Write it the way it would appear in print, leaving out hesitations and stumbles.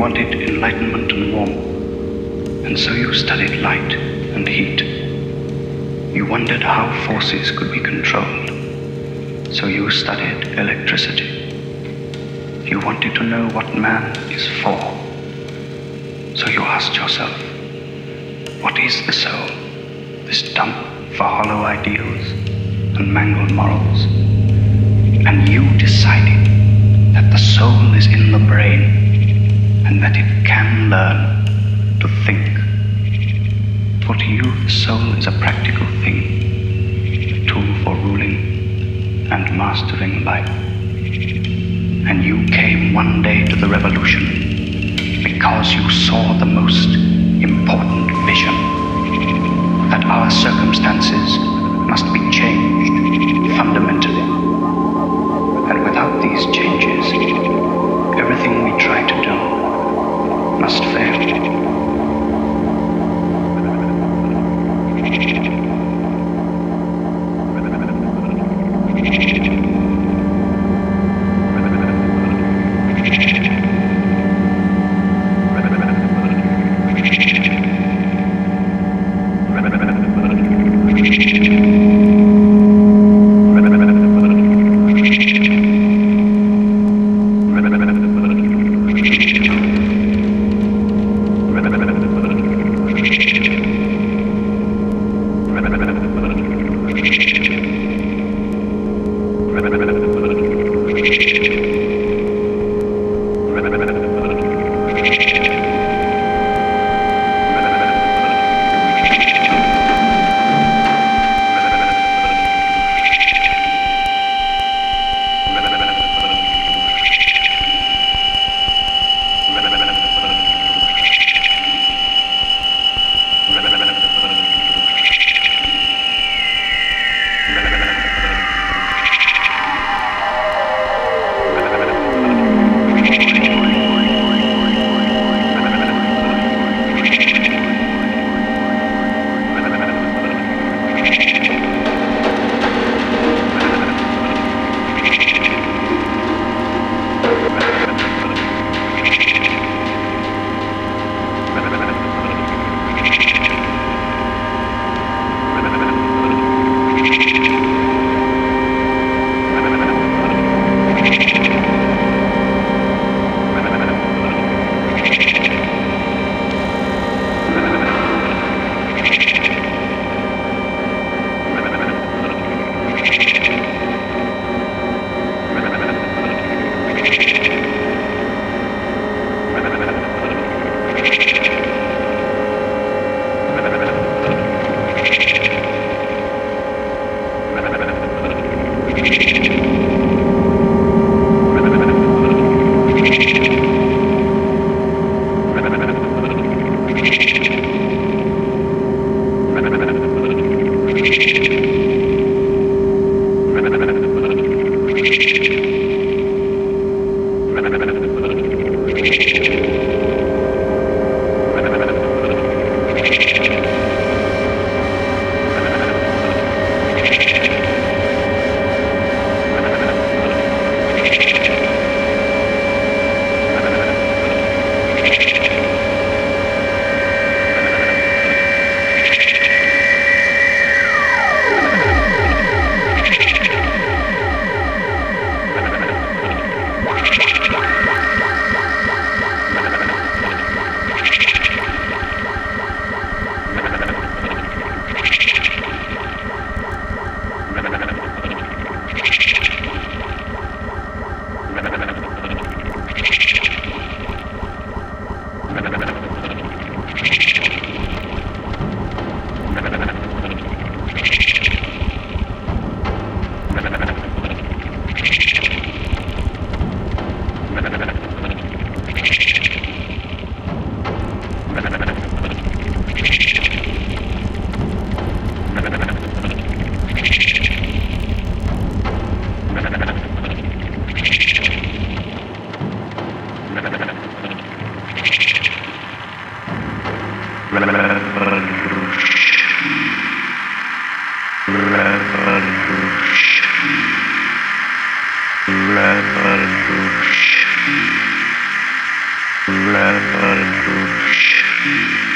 wanted enlightenment and warmth, and so you studied light and heat. You wondered how forces could be controlled, so you studied electricity. You wanted to know what man is for, so you asked yourself, what is the soul, this dump for hollow ideals and mangled morals? And you decided that the soul is in the brain and that it can learn to think. For to you, the soul is a practical thing, a tool for ruling and mastering life. And you came one day to the revolution because you saw the most important vision, that our circumstances must be changed fundamentally. And without these changes, everything we try to do must fail. Revolution.